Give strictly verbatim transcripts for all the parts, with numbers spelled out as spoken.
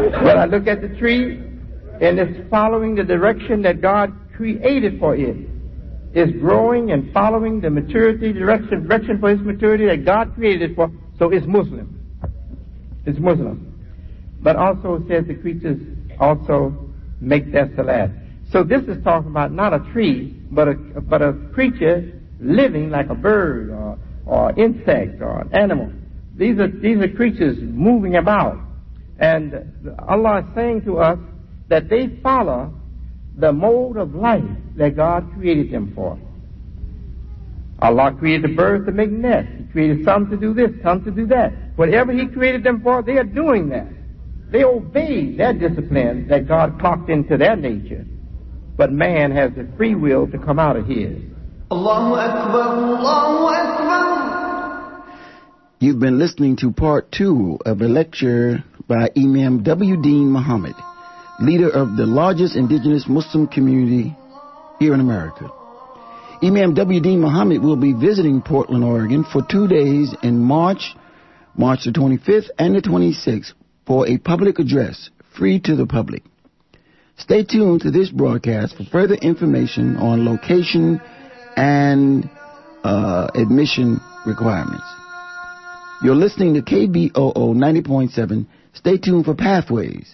But I look at the tree, and it's following the direction that God created for it. It's growing and following the maturity, direction, direction for its maturity that God created it for. So it's Muslim. It's Muslim. But also it says the creatures also make their salat. So this is talking about not a tree, but a but a creature living like a bird or or insect or an animal. These are these are creatures moving about, and Allah is saying to us that they follow the mode of life that God created them for. Allah created the birds to make nests. He created some to do this, some to do that. Whatever He created them for, they are doing that. They obey that discipline that God clocked into their nature. But man has the free will to come out of his. Allahu Akbar, Allahu Akbar. You've been listening to part two of a lecture by Imam W. Deen Muhammad, leader of the largest indigenous Muslim community here in America. Imam W. Deen Muhammad will be visiting Portland, Oregon for two days in March, March the twenty-fifth and the twenty-sixth for a public address, free to the public. Stay tuned to this broadcast for further information on location and uh, admission requirements. You're listening to K B O O ninety point seven. Stay tuned for Pathways.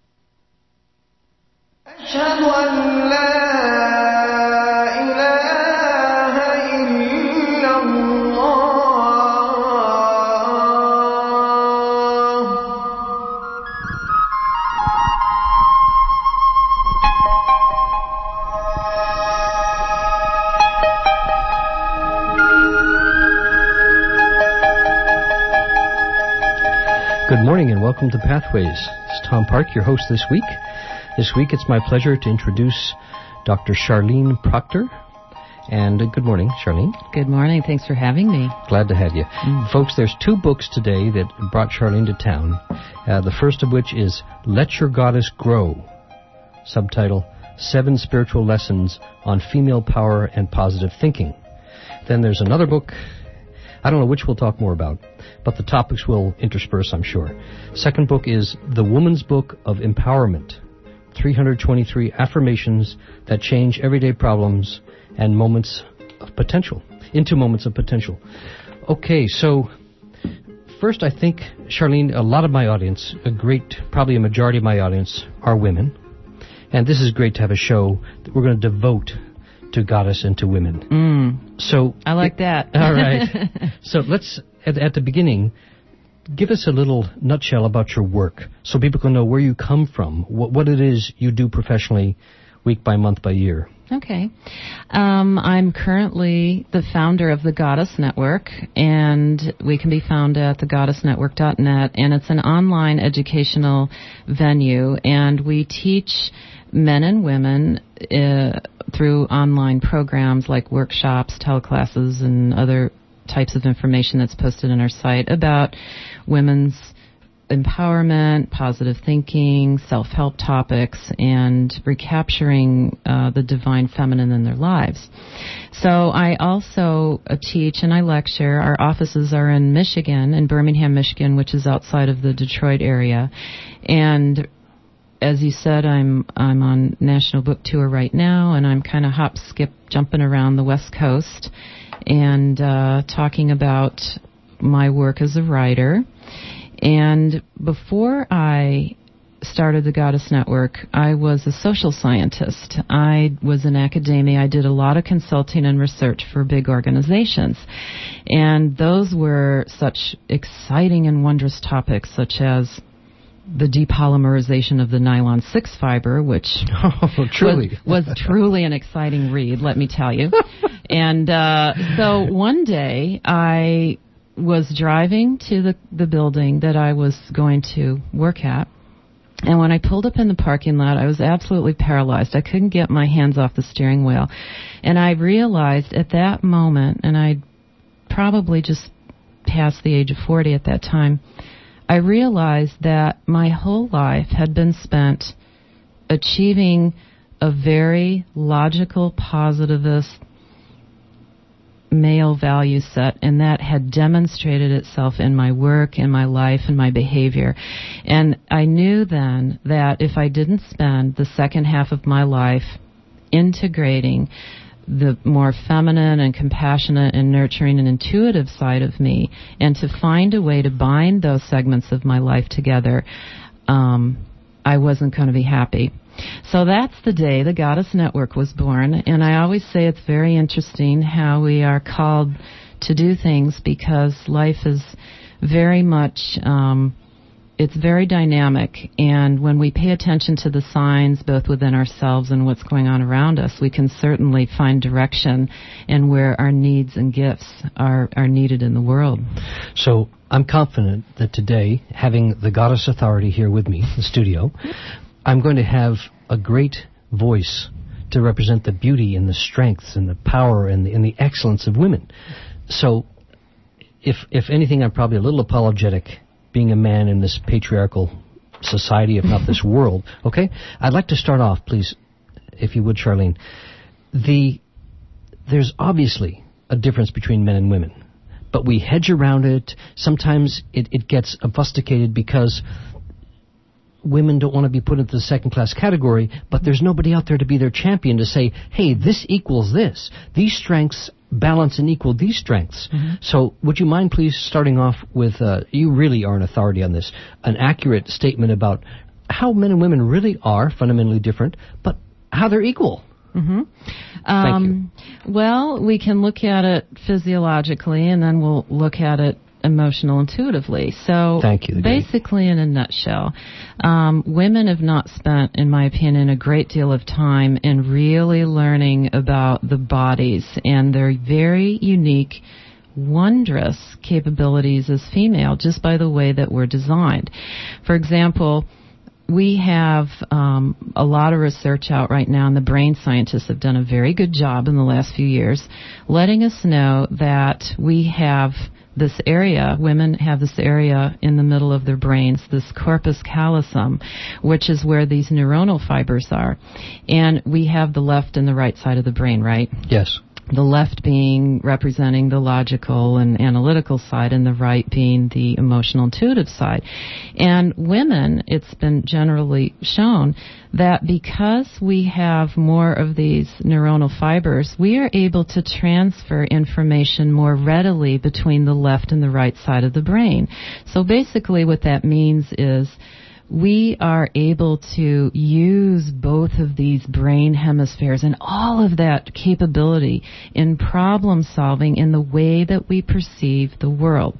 Good morning and welcome to Pathways. It's Tom Park, your host this week. This week it's my pleasure to introduce Doctor Charlene Proctor. And uh, good morning, Charlene. Good morning. Thanks for having me. Glad to have you. Mm. Folks, there's two books today that brought Charlene to town. Uh, the first of which is Let Your Goddess Grow, subtitle, Seven Spiritual Lessons on Female Power and Positive Thinking. Then there's another book, I don't know which we'll talk more about, but the topics will intersperse, I'm sure. Second book is The Woman's Book of Empowerment, three hundred twenty-three affirmations that change everyday problems and moments of potential, into moments of potential. Okay, so first I think, Charlene, a lot of my audience, a great, probably a majority of my audience, are women. And this is great to have a show that we're going to devote to Goddess and to women. Mm. So I like that. All right. So let's, at, at the beginning, give us a little nutshell about your work so people can know where you come from, what, what it is you do professionally week by month by year. Okay. Um, I'm currently the founder of the Goddess Network, and we can be found at the goddess network dot net, and it's an online educational venue, and we teach men and women uh, through online programs like workshops, teleclasses, and other types of information that's posted on our site about women's empowerment, positive thinking, self-help topics, and recapturing uh, the divine feminine in their lives. So I also uh, teach and I lecture. Our offices are in Michigan, in Birmingham, Michigan, which is outside of the Detroit area. And as you said, I'm I'm on national book tour right now, and I'm kind of hop, skip, jumping around the West Coast and uh, talking about my work as a writer. And before I started the Goddess Network, I was a social scientist. I was in academia. I did a lot of consulting and research for big organizations. And those were such exciting and wondrous topics, such as the depolymerization of the nylon six fiber, which oh, truly. Was, was truly an exciting read, let me tell you. And uh, so one day I was driving to the, the building that I was going to work at, and when I pulled up in the parking lot, I was absolutely paralyzed. I couldn't get my hands off the steering wheel. And I realized at that moment, and I'd probably just passed the age of forty at that time, I realized that my whole life had been spent achieving a very logical, positivist male value set, and that had demonstrated itself in my work, in my life, and my behavior. And I knew then that if I didn't spend the second half of my life integrating the more feminine and compassionate and nurturing and intuitive side of me, and to find a way to bind those segments of my life together, um, I wasn't going to be happy. So that's the day the Goddess Network was born, and I always say it's very interesting how we are called to do things, because life is very much, um, it's very dynamic, and when we pay attention to the signs both within ourselves and what's going on around us, we can certainly find direction and where our needs and gifts are, are needed in the world. So I'm confident that today, having the Goddess Authority here with me in the studio, I'm going to have a great voice to represent the beauty and the strengths and the power and the, and the excellence of women. So if if anything, I'm probably a little apologetic being a man in this patriarchal society, if not this world. Okay? I'd like to start off, please, if you would, Charlene. The There's obviously a difference between men and women, but we hedge around it. Sometimes it, it gets obfuscated because women don't want to be put into the second-class category, but there's nobody out there to be their champion to say, hey, this equals this. These strengths balance and equal these strengths. Mm-hmm. So would you mind, please, starting off with, uh, you really are an authority on this, an accurate statement about how men and women really are fundamentally different, but how they're equal. Mm-hmm. Thank um, you. Well, we can look at it physiologically, and then we'll look at it emotional intuitively. So Thank you, basically, in a nutshell, um, women have not spent, in my opinion, a great deal of time in really learning about the bodies and their very unique, wondrous capabilities as female, just by the way that we're designed. For example, we have um, a lot of research out right now, and the brain scientists have done a very good job in the last few years letting us know that we have this area, women have this area in the middle of their brains, this corpus callosum, which is where these neuronal fibers are. And we have the left and the right side of the brain, right? Yes. The left being representing the logical and analytical side, and the right being the emotional intuitive side. And women, it's been generally shown that because we have more of these neuronal fibers, we are able to transfer information more readily between the left and the right side of the brain. So basically what that means is we are able to use both of these brain hemispheres and all of that capability in problem solving in the way that we perceive the world.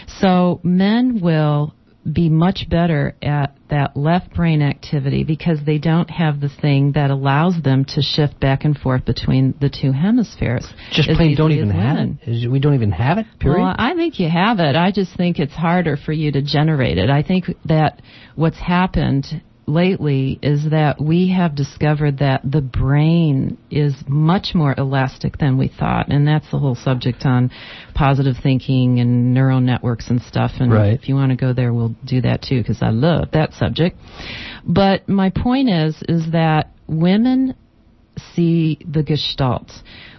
So men will be much better at that left brain activity because they don't have the thing that allows them to shift back and forth between the two hemispheres. Just plain don't even have it? We don't even have it, period? Well, I think you have it. I just think it's harder for you to generate it. I think that what's happened lately is that we have discovered that the brain is much more elastic than we thought, and that's the whole subject on positive thinking and neural networks and stuff, and right. If you want to go there, we'll do that too, because I love that subject. But my point is, is that women see the gestalt.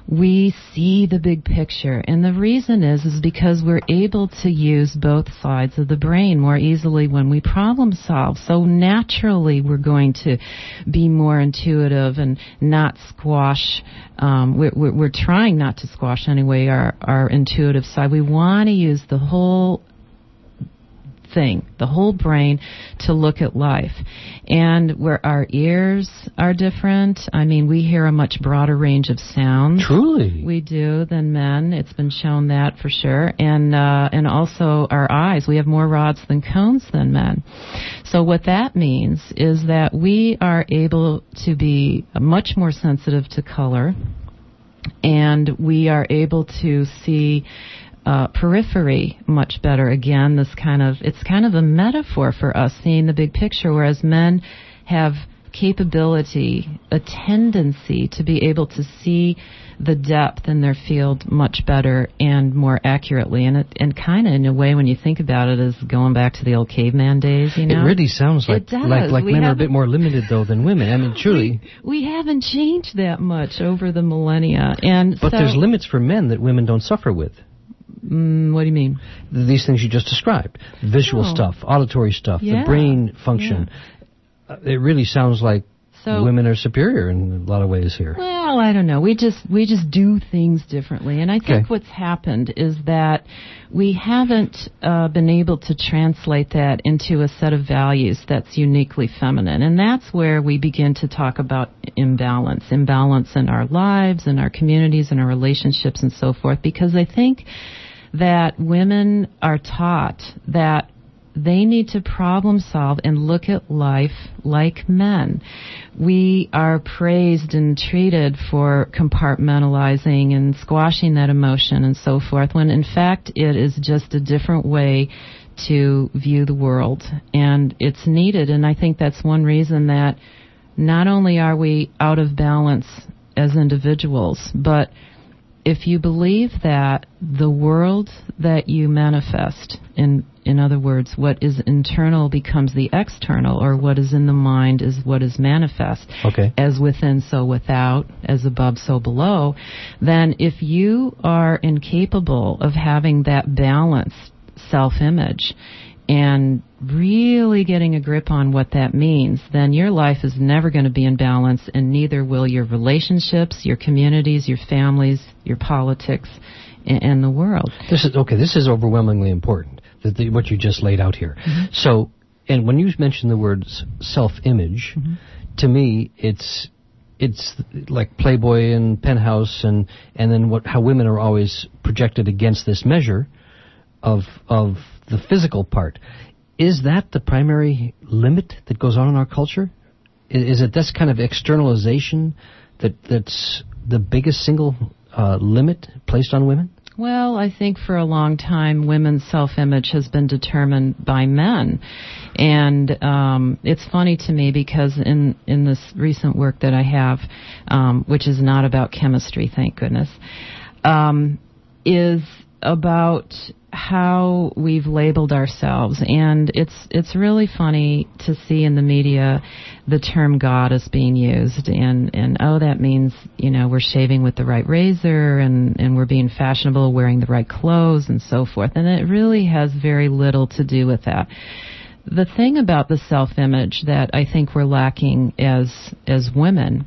We see the big picture, and the reason is is because we're able to use both sides of the brain more easily when we problem solve. So naturally, we're going to be more intuitive and not squash. Um, we're, we're, we're trying not to squash anyway our our intuitive side. We want to use the whole thing, the whole brain, to look at life. And where our ears are different, I mean, we hear a much broader range of sounds. Truly. We do than men. It's been shown that for sure. And uh, and also our eyes. We have more rods than cones than men. So what that means is that we are able to be much more sensitive to color, and we are able to see Uh, periphery much better. Again, this kind of, it's kind of a metaphor for us seeing the big picture, whereas men have capability, a tendency to be able to see the depth in their field much better and more accurately. And it, and kind of in a way, when you think about it, is going back to the old caveman days, you know? It really sounds like does. like, like men are a bit more limited, though, than women. I mean, truly. We, we haven't changed that much over the millennia. and But so, there's limits for men that women don't suffer with. Mm, what do you mean? These things you just described. Visual Oh. stuff, auditory stuff, Yeah. the brain function. Yeah. Uh, it really sounds like So, women are superior in a lot of ways here. Well, I don't know. We just we just do things differently, and I think Okay. what's happened is that we haven't uh, been able to translate that into a set of values that's uniquely feminine, and that's where we begin to talk about imbalance, imbalance in our lives, in our communities, in our relationships, and so forth. Because I think that women are taught that they need to problem solve and look at life like men. We are praised and treated for compartmentalizing and squashing that emotion and so forth, when in fact it is just a different way to view the world. And it's needed, and I think that's one reason that not only are we out of balance as individuals, but if you believe that the world that you manifest, in in other words, what is internal becomes the external, or what is in the mind is what is manifest, Okay. as within so without, as above so below, then if you are incapable of having that balanced self-image and really getting a grip on what that means, then your life is never going to be in balance, and neither will your relationships, your communities, your families, your politics, and, and the world. This is okay. This is overwhelmingly important. The, the, what you just laid out here. Mm-hmm. So, and when you mention the words self-image, Mm-hmm. to me, it's it's like Playboy and Penthouse, and and then what how women are always projected against this measure of of the physical part. Is that the primary limit that goes on in our culture? Is, is it this kind of externalization that that's the biggest single uh, limit placed on women? Well, I think for a long time, women's self-image has been determined by men. And um, it's funny to me because in, in this recent work that I have, um, which is not about chemistry, thank goodness, um, is about how we've labeled ourselves. And it's it's really funny to see in the media the term goddess being used, and, and oh, that means, you know, we're shaving with the right razor, and, and we're being fashionable, wearing the right clothes, and so forth. And it really has very little to do with that. The thing about the self-image that I think we're lacking as as women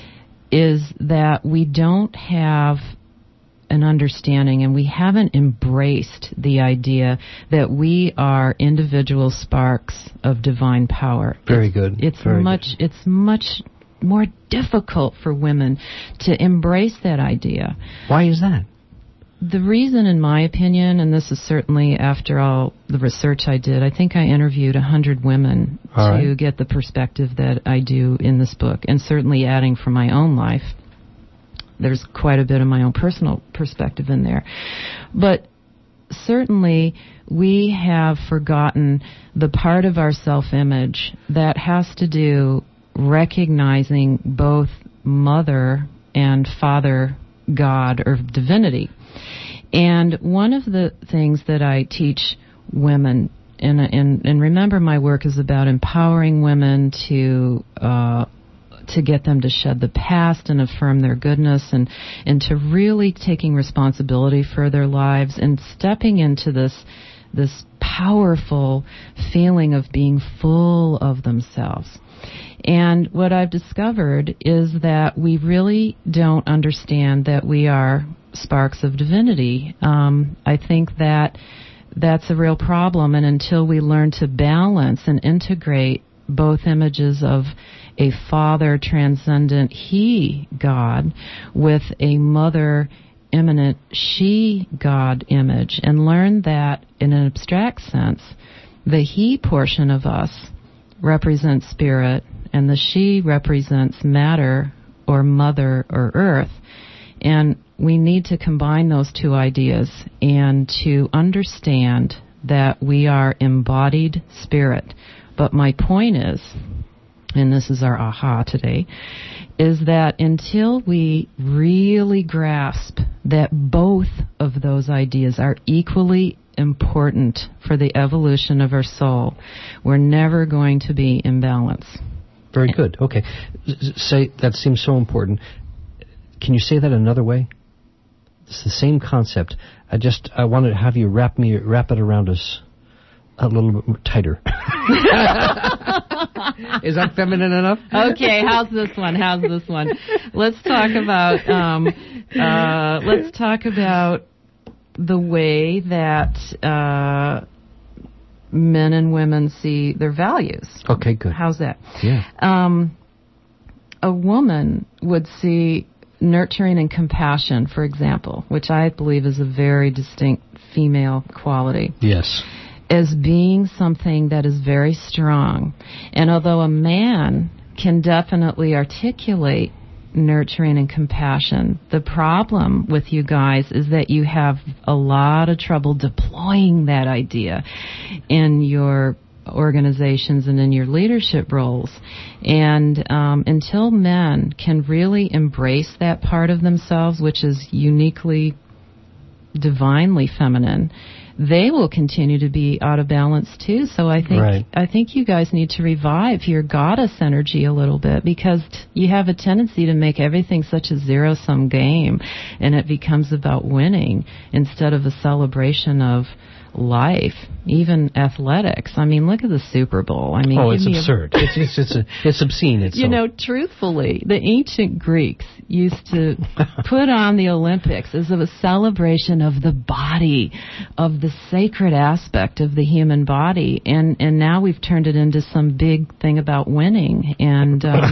is that we don't have an understanding, and we haven't embraced the idea that we are individual sparks of divine power. Very it's, good. It's Very much. good. It's much more difficult for women to embrace that idea. Why is that? The reason, in my opinion, and this is certainly after all the research I did, I think I interviewed one hundred women All to right. get the perspective that I do in this book, and certainly adding from my own life. There's quite a bit of my own personal perspective in there. But certainly we have forgotten the part of our self-image that has to do recognizing both Mother and Father God or divinity. And one of the things that I teach women, and, and, and remember my work is about empowering women to uh, to get them to shed the past and affirm their goodness, and, and to really taking responsibility for their lives and stepping into this this powerful feeling of being full of themselves. And what I've discovered is that we really don't understand that we are sparks of divinity. Um, I think that that's a real problem, and until we learn to balance and integrate both images of a Father transcendent He God with a Mother immanent She God image, and learn that in an abstract sense, the He portion of us represents spirit and the She represents matter or Mother or Earth. And we need to combine those two ideas and to understand that we are embodied spirit. But my point is and this is our aha today, is that until we really grasp that both of those ideas are equally important for the evolution of our soul, we're never going to be in balance. Very good. Okay. S- say that seems so important. Can you say that another way? It's the same concept. I just I want to have you wrap me wrap it around us a little bit tighter. Is that feminine enough? Okay, how's this one? How's this one? Let's talk about um, uh, let's talk about the way that uh, men and women see their values. Okay, good. How's that? Yeah. Um, a woman would see nurturing and compassion, for example, which I believe is a very distinct female quality. Yes. As being something that is very strong. And although a man can definitely articulate nurturing and compassion, the problem with you guys is that you have a lot of trouble deploying that idea in your organizations and in your leadership roles. And um, until men can really embrace that part of themselves, which is uniquely, divinely feminine, they will continue to be out of balance too. So I think right. I think you guys need to revive your goddess energy a little bit, because t- you have a tendency to make everything such a zero-sum game, and it becomes about winning instead of a celebration of life, even athletics. I mean, look at the Super Bowl. I mean, oh, it's give me absurd. A, it's, it's it's a, it's obscene. It's you so. know, truthfully, the ancient Greeks used to put on the Olympics as a celebration of the body, of the sacred aspect of the human body, and and now we've turned it into some big thing about winning. And um,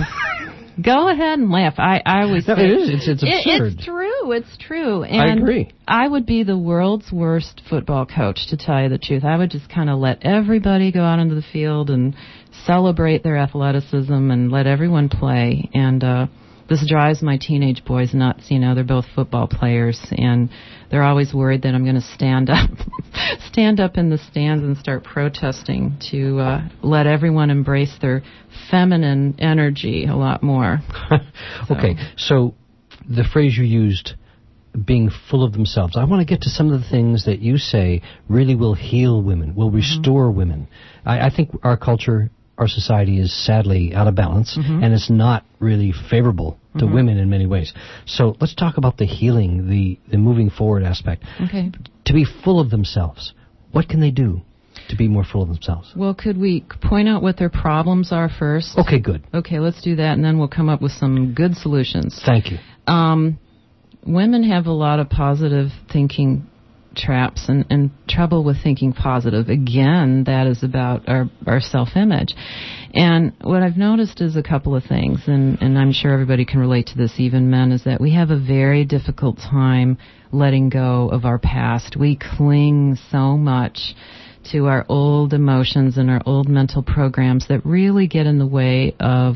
go ahead and laugh. I, I always no, say it is. It's, it's absurd. It, it's true. It's true. And I agree. I would be the world's worst football coach, to tell you the truth. I would just kind of let everybody go out into the field and celebrate their athleticism and let everyone play. And uh, this drives my teenage boys nuts. You know, they're both football players, and they're always worried that I'm going to stand up, stand up in the stands and start protesting to uh, let everyone embrace their feminine energy a lot more. Okay, so the phrase you used, being full of themselves. I want to get to some of the things that you say really will heal women, will restore mm-hmm. women. I, I think our culture, our society is sadly out of balance, mm-hmm. and it's not really favorable to mm-hmm. women in many ways. So let's talk about the healing, the, the moving forward aspect. Okay. To be full of themselves, what can they do to be more full of themselves? Well, could we point out what their problems are first? Okay, good. Okay, let's do that, and then we'll come up with some good solutions. Thank you. Um, women have a lot of positive thinking traps and, and trouble with thinking positive. Again, that is about our, our self-image. And what I've noticed is a couple of things, and, and I'm sure everybody can relate to this, even men, is that we have a very difficult time letting go of our past. We cling so much to our old emotions and our old mental programs that really get in the way of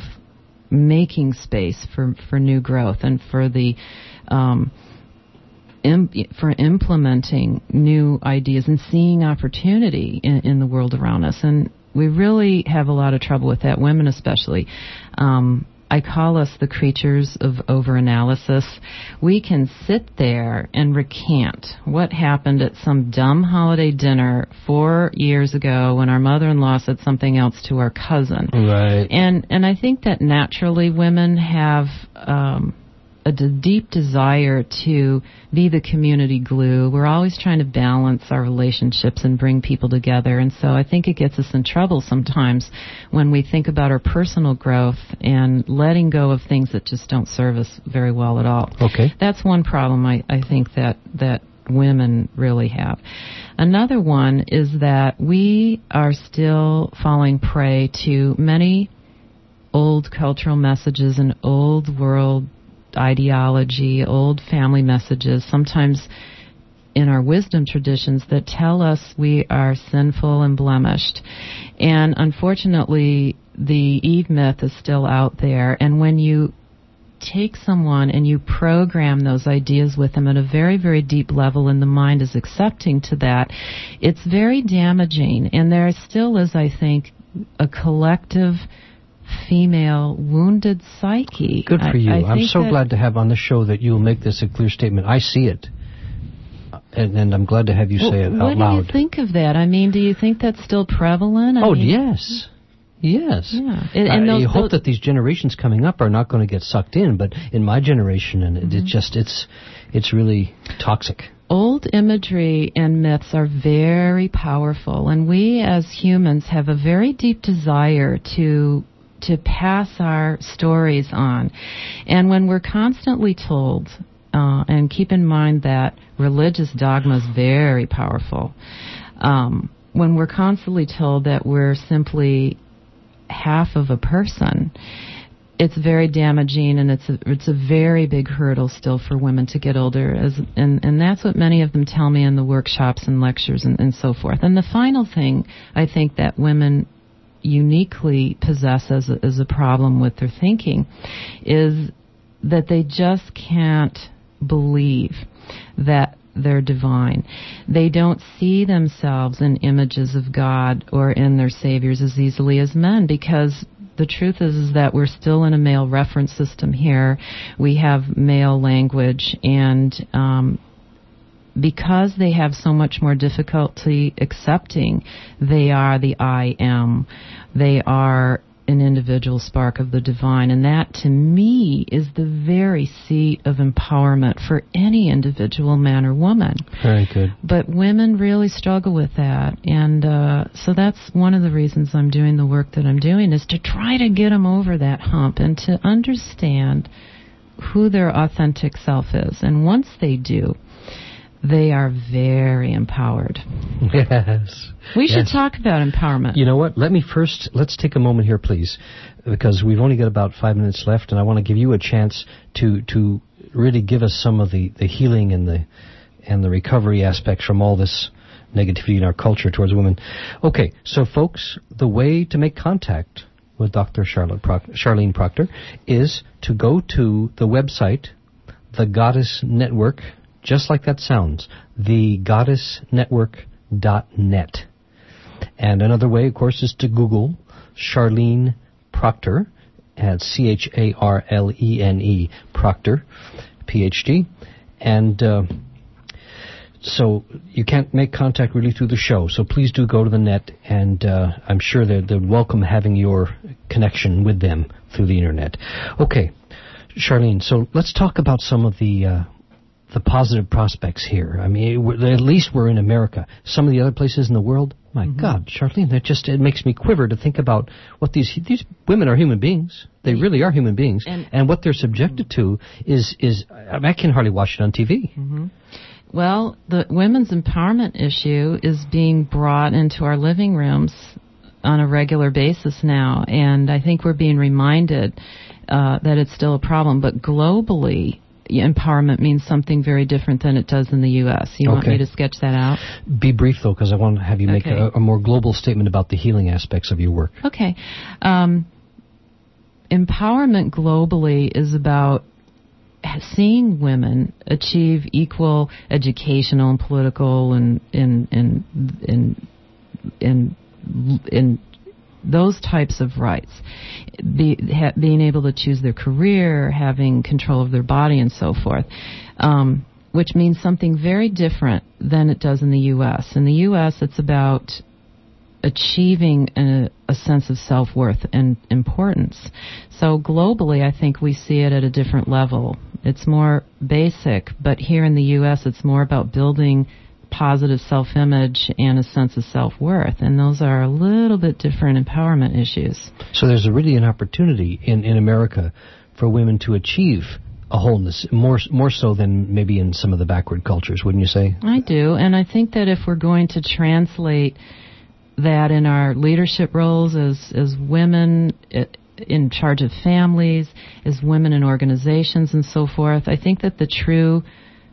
making space for, for new growth and for the um, im- for implementing new ideas and seeing opportunity in, in the world around us. And we really have a lot of trouble with that, women especially. Um, I call us the creatures of overanalysis. We can sit there and recant what happened at some dumb holiday dinner four years ago when our mother-in-law said something else to our cousin. Right. And and I think that naturally women have um, a d- deep desire to be the community glue. We're always trying to balance our relationships and bring people together. And so I think it gets us in trouble sometimes when we think about our personal growth and letting go of things that just don't serve us very well at all. Okay. That's one problem I, I think that, that women really have. Another one is that we are still falling prey to many old cultural messages and old world ideology, old family messages, sometimes in our wisdom traditions, that tell us we are sinful and blemished. And unfortunately, the Eve myth is still out there. And when you take someone and you program those ideas with them at a very, very deep level and the mind is accepting to that, it's very damaging. And there still is, I think, a collective female wounded psyche. Good for I, you. I I'm think so that, glad to have on the show that you'll make this a clear statement. I see it. And, and I'm glad to have you say well, it out what loud. What do you think of that? I mean, do you think that's still prevalent? I oh, mean, yes. Yes. Yeah. And, and I, those, you hope those, that these generations coming up are not going to get sucked in, but in my generation, and mm-hmm. it, it just, it's, it's really toxic. Old imagery and myths are very powerful, and we as humans have a very deep desire to to pass our stories on. And when we're constantly told, uh, and keep in mind that religious dogma is very powerful, um, when we're constantly told that we're simply half of a person, it's very damaging, and it's a, it's a very big hurdle still for women to get older, as and, and that's what many of them tell me in the workshops and lectures and, and so forth. And the final thing I think that women uniquely possess as a, as a problem with their thinking is that they just can't believe that they're divine. They don't see themselves in images of God or in their saviors as easily as men, because the truth is, is that we're still in a male reference system here. We have male language, and um, because they have so much more difficulty accepting they are the I am, they are an individual spark of the divine, and that to me is the very seat of empowerment for any individual man or woman. Very good. But women really struggle with that, and uh, so that's one of the reasons I'm doing the work that I'm doing, is to try to get them over that hump and to understand who their authentic self is. And once they do, they are very empowered. Yes. We should yes. talk about empowerment. You know what? Let me first, let's take a moment here, please, because we've only got about five minutes left, and I want to give you a chance to to really give us some of the, the healing and the and the recovery aspects from all this negativity in our culture towards women. Okay, so folks, the way to make contact with Doctor Charlotte Proc- Charlene Proctor is to go to the website, The Goddess Network. Just like that sounds, the goddess network dot net. And another way, of course, is to Google Charlene Proctor, at C H A R L E N E, Proctor, P H D. And uh, so you can't make contact really through the show, so please do go to the net, and uh, I'm sure they'd, they'd welcome having your connection with them through the internet. Okay, Charlene, so let's talk about some of the... Uh, the positive prospects here. I mean, at least we're in America. Some of the other places in the world, my mm-hmm. God, Charlene, that just, it makes me quiver to think about what these these women are human beings. They really are human beings. And, and what they're subjected to is, is I, mean, I can hardly watch it on T V. Mm-hmm. Well, the women's empowerment issue is being brought into our living rooms on a regular basis now, and I think we're being reminded uh, that it's still a problem. But globally, empowerment means something very different than it does in the U S. You okay. want me to sketch that out? Be brief, though, because I want to have you make okay. a, a more global statement about the healing aspects of your work. Okay. Um, empowerment globally is about seeing women achieve equal educational and political and in in in in in those types of rights, Be, ha, being able to choose their career, having control of their body, and so forth, um, which means something very different than it does in the U S. In the U S, it's about achieving a, a sense of self-worth and importance. So globally, I think we see it at a different level. It's more basic, but here in the U S, it's more about building positive self-image and a sense of self-worth, and those are a little bit different empowerment issues. So there's a really an opportunity in, in America for women to achieve a wholeness, more more so than maybe in some of the backward cultures, wouldn't you say? I do, and I think that if we're going to translate that in our leadership roles as, as women in charge of families, as women in organizations and so forth, I think that the true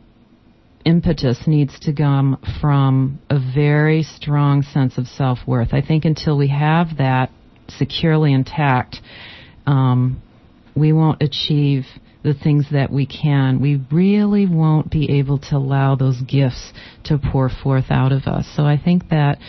impetus needs to come from a very strong sense of self-worth. I think until we have that securely intact, um, we won't achieve the things that we can. We really won't be able to allow those gifts to pour forth out of us. So I think that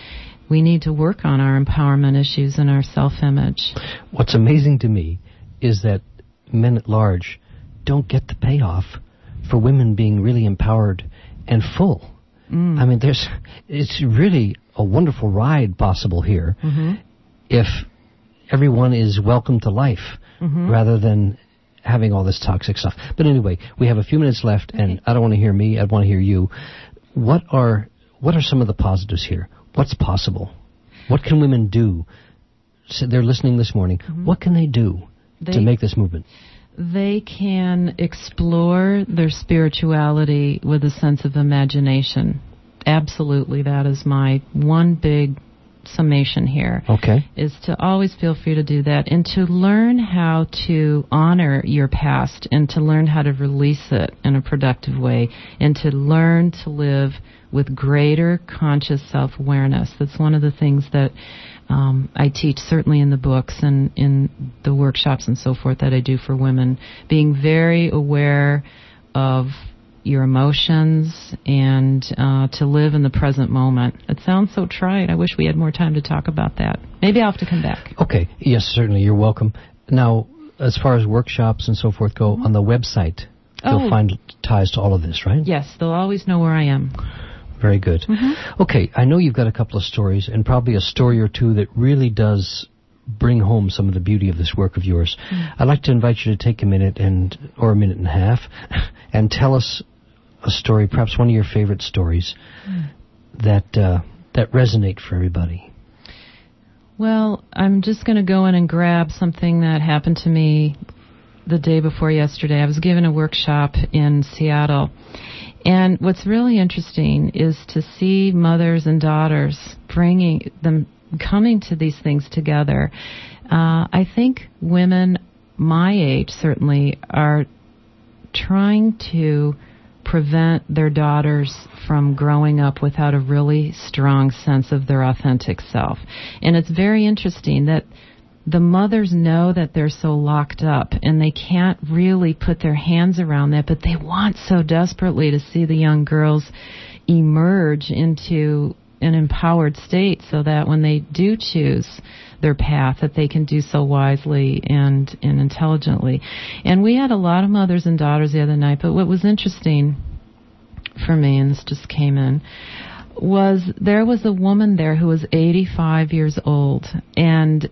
we need to work on our empowerment issues and our self-image. What's amazing to me is that men at large don't get the payoff for women being really empowered and full. Mm. I mean, there's it's really a wonderful ride possible here mm-hmm. if everyone is welcome to life mm-hmm. rather than having all this toxic stuff. But anyway, we have a few minutes left, okay. and I don't want to hear me. I want to hear you. What are what are some of the positives here? What's possible? What can women do? So they're listening this morning. Mm-hmm. What can they do they, to make this movement? They can explore their spirituality with a sense of imagination. Absolutely, that is my one big summation here. Okay. Is to always feel free to do that and to learn how to honor your past and to learn how to release it in a productive way and to learn to live with greater conscious self-awareness. That's one of the things that um, I teach, certainly in the books and in the workshops and so forth that I do for women, being very aware of your emotions and uh, to live in the present moment. It sounds so trite. I wish we had more time to talk about that. Maybe I'll have to come back. Okay. Yes, certainly. You're welcome. Now, as far as workshops and so forth go, mm-hmm. on the website, you'll oh. find ties to all of this, right? Yes. They'll always know where I am. Very good. Mm-hmm. Okay. I know you've got a couple of stories and probably a story or two that really does bring home some of the beauty of this work of yours. Mm-hmm. I'd like to invite you to take a minute and or a minute and a half and tell us a story, perhaps one of your favorite stories, mm. that uh, that resonate for everybody. Well, I'm just going to go in and grab something that happened to me the day before yesterday. I was given a workshop in Seattle, and what's really interesting is to see mothers and daughters bringing them, coming to these things together. Uh, I think women my age certainly are trying to prevent their daughters from growing up without a really strong sense of their authentic self. And it's very interesting that the mothers know that they're so locked up and they can't really put their hands around that, but they want so desperately to see the young girls emerge into an empowered state so that when they do choose their path, that they can do so wisely and, and intelligently. And we had a lot of mothers and daughters the other night, but what was interesting for me, and this just came in, was there was a woman there who was eighty-five years old, and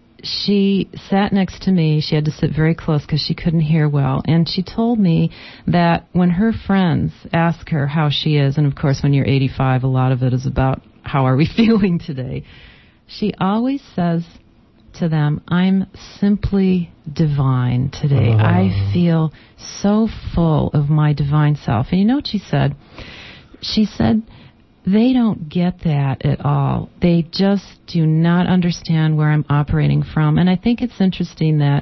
she sat next to me. She had to sit very close because she couldn't hear well, and she told me that when her friends ask her how she is, and of course when you're eighty-five, a lot of it is about how are we feeling today, she always says to them, I'm simply divine today. Oh. I feel so full of my divine self. And you know what she said? She said, they don't get that at all. They just do not understand where I'm operating from. And I think it's interesting that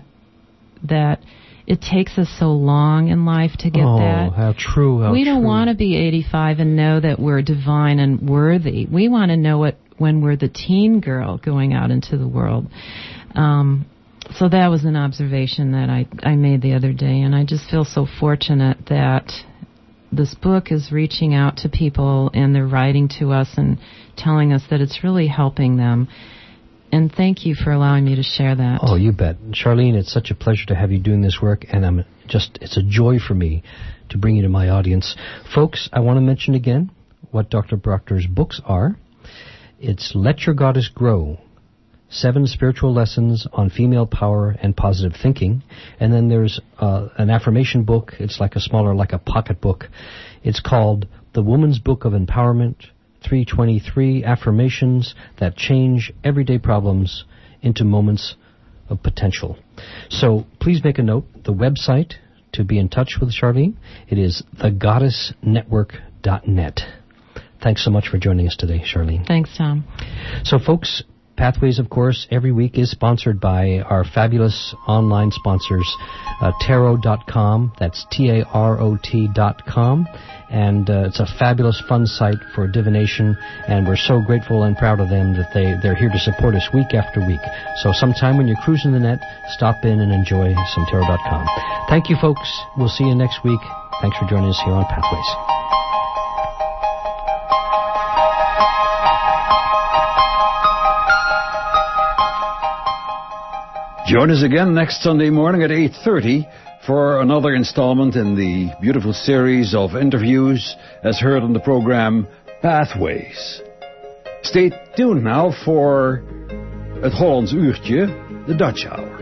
that it takes us so long in life to get oh, that. Oh, how true, how We don't true. want to be eighty-five and know that we're divine and worthy. We want to know it when we're the teen girl going out into the world. Um, so that was an observation that I, I made the other day, and I just feel so fortunate that this book is reaching out to people and they're writing to us and telling us that it's really helping them. And thank you for allowing me to share that. Oh, you bet. Charlene, it's such a pleasure to have you doing this work, and I'm just it's a joy for me to bring you to my audience. Folks, I want to mention again what Doctor Proctor's books are. It's Let Your Goddess Grow, Seven Spiritual Lessons on Female Power and Positive Thinking. And then there's uh, an affirmation book. It's like a smaller, like a pocket book. It's called The Woman's Book of Empowerment, three twenty-three Affirmations That Change Everyday Problems into Moments of Potential. So please make a note, the website to be in touch with Charlene, it is the goddess network dot net. Thanks so much for joining us today, Charlene. Thanks, Tom. So, folks, Pathways, of course, every week is sponsored by our fabulous online sponsors, uh, tarot dot com. That's T A R O T dot com. And uh, it's a fabulous, fun site for divination, and we're so grateful and proud of them that they, they're here to support us week after week. So sometime when you're cruising the net, stop in and enjoy some tarot dot com. Thank you, folks. We'll see you next week. Thanks for joining us here on Pathways. Join us again next Sunday morning at eight thirty for another installment in the beautiful series of interviews as heard on the program Pathways. Stay tuned now for het Hollands Uurtje, the Dutch Hour.